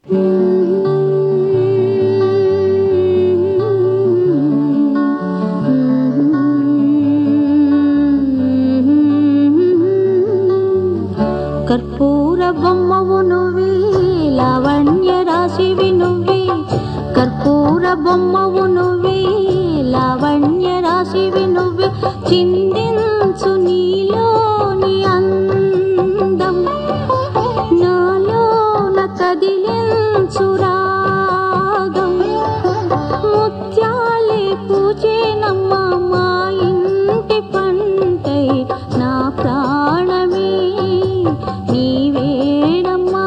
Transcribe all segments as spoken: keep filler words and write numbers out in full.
కర్పూర బొమ్మవు నువ్వే, లావణ్య రాశివి నువ్వే. కర్పూర బొమ్మవు నువ్వే, లావణ్య రాశివి నువ్వే. చిందించు నీలోని అందం, నాలోన కదిలించు రాగం. ముత్యాలే పూచేనమ్మ మా ఇంటి పంటై, నా ప్రాణమే నీవేనమ్మా.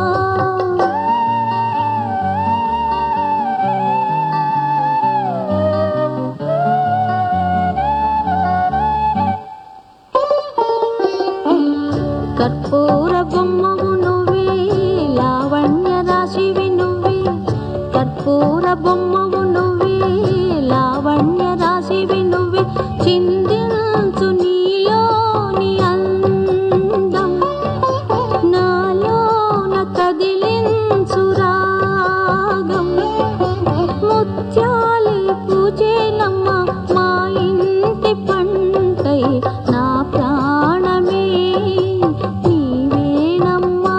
కర్పూర బొమ్మవు నువ్వే, లావణ్య రాశివి నువ్వే. కర్పూర బొమ్మవు నువ్వే, లావణ్య రాశివి నువ్వే. చిందించు నీలోని అందం, నాలోన కదిలించు రాగం. ముత్యాలే పూజేనమ్మ మా ఇంటి పంటై, నా ప్రాణమే నీవేనమ్మా.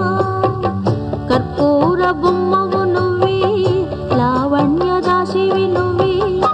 కర్పూర బొమ్మవు నువ్వే, లావణ్య రాశివి నువ్వే.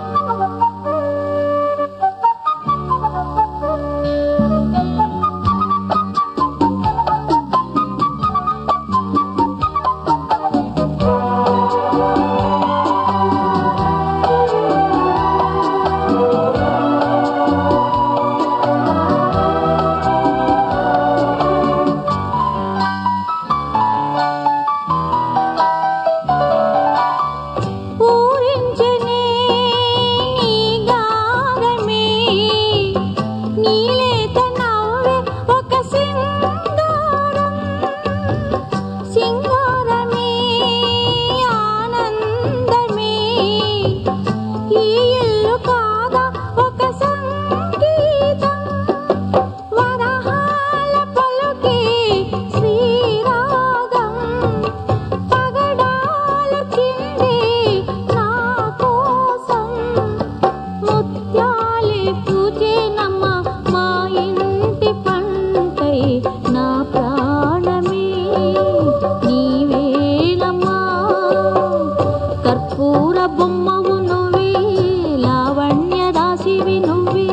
నా ప్రాణమే నీవేనమ్మా. కర్పూర బొమ్మవు నువ్వే, లావణ్య రాశివి నువ్వే.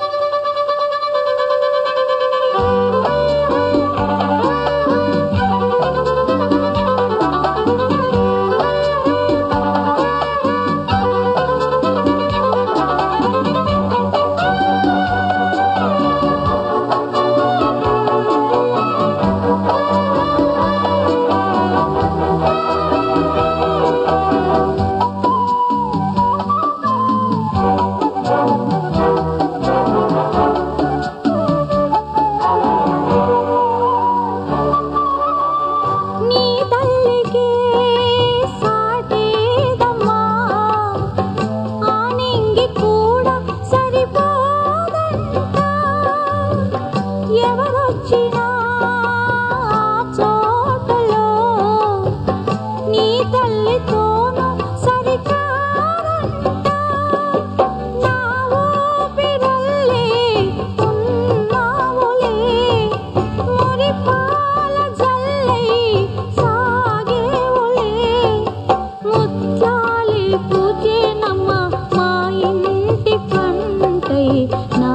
నా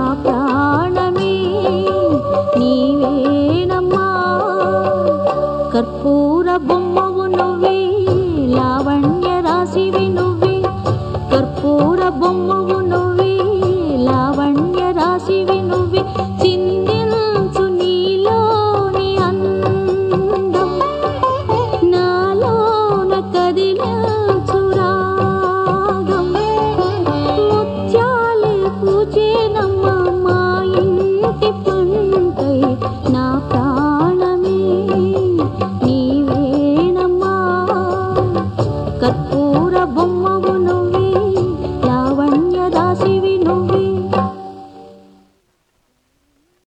ప్రాణమే నీవేనమ్మా. కర్పూర